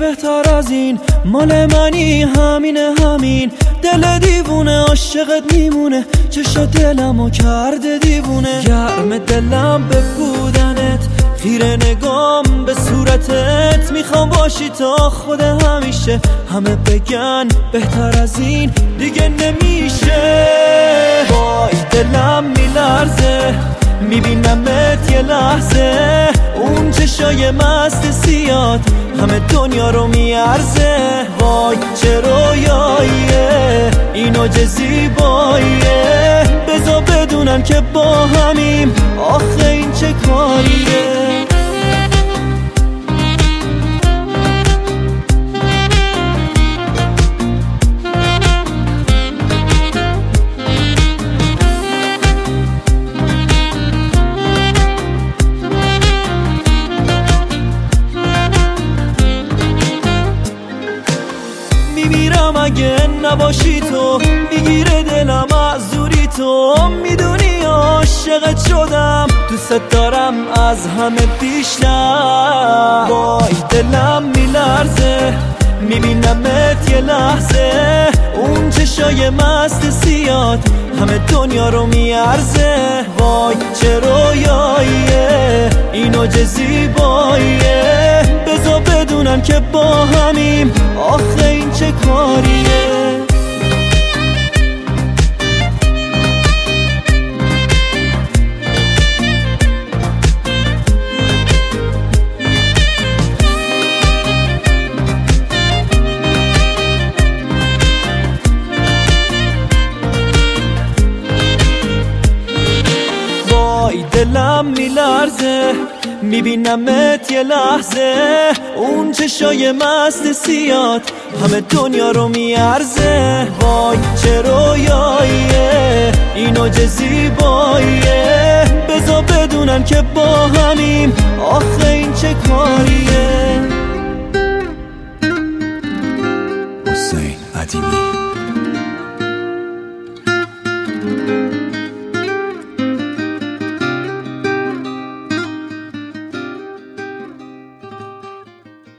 بهتر از این، مال منی همینه همین. دل دیوونه عاشقت میمونه، چشا دلمو کرده دیوونه. گرم دلم به بودنت، خیره نگام به صورتت. میخوام باشی تا خود همیشه، همه بگن بهتر از این دیگه نمیشه. وای دلم میلرزه میبینمت یه لحظه، اون چشای مست سیاد همه دنیا رو میارزه. وای چه رویاییه اینو چه زیباییه، بذار بدونن که با همیم، آخه این چه کاریه. میمیرم اگه نباشی تو، میگیره دلم از دوری تو. میدونی عاشقت شدم، دوست دارم از همه بیشتر. وای دلم میلرزه میبینمت یه لحظه، اون چشای مست سیاد همه دنیا رو میارزه. وای چه رویاییه اینو چه زیباییه، بذار بدونن که با همیم، آخه این چه کاریه. دلم میلرزه میبینمت یه لحظه، اون چشای مست سیاد همه دنیا رو میارزه. وای چه رویاییه اینو چه زیباییه، بذار بدونن که با همیم، آخه این چه کاریه.